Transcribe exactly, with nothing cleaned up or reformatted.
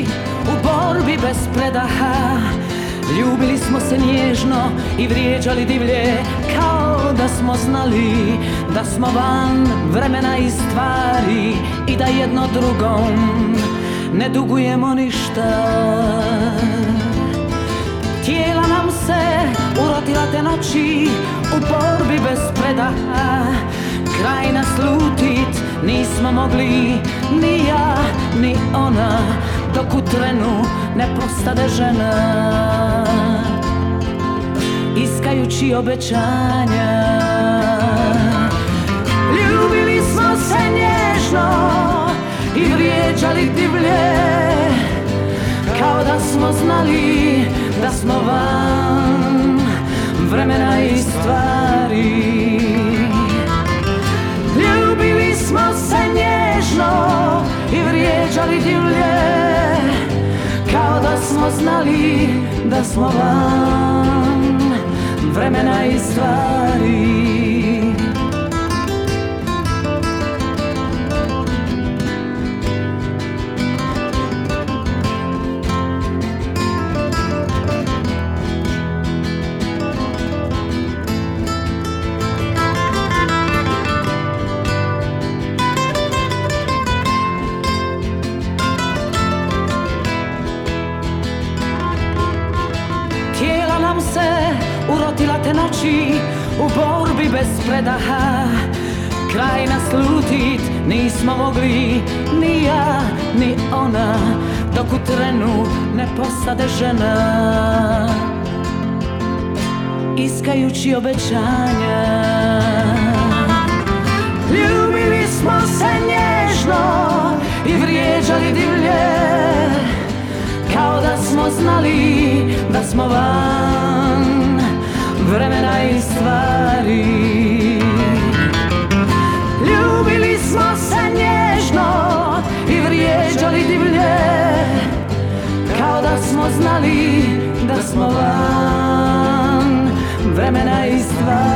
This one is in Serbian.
noći u borbi bez predaha. Ljubili smo se nježno i vrijeđali divlje, kao da smo znali da smo van vremena i stvari i da jedno drugom ne dugujemo ništa. Tijela nam se urotila te noći u borbi bez predaha. Kraj nas lutit nismo mogli, ni ja ni ona, dok u trenu ne postade žena. Iskajući obećanja, ljubili smo se nježno i vrijeđali divlje, kao da smo znali da smo van vremena i stvari. Ljubili smo se nježno i vrijeđali divlje, kao da smo znali da smo van vremena i stvari. Se urotila te noći u borbi bez predaha. Kraj nas lutit nismo mogli, ni ja ni ona, dok u trenu ne postade žena. Iskajući obećanja, ljubili smo se nježno i vrijeđali divlje, kao da smo znali da smo van vremena i stvari. Ljubili smo se nježno i vrijeđali divlje, kao da smo znali da smo van vremena i stvari.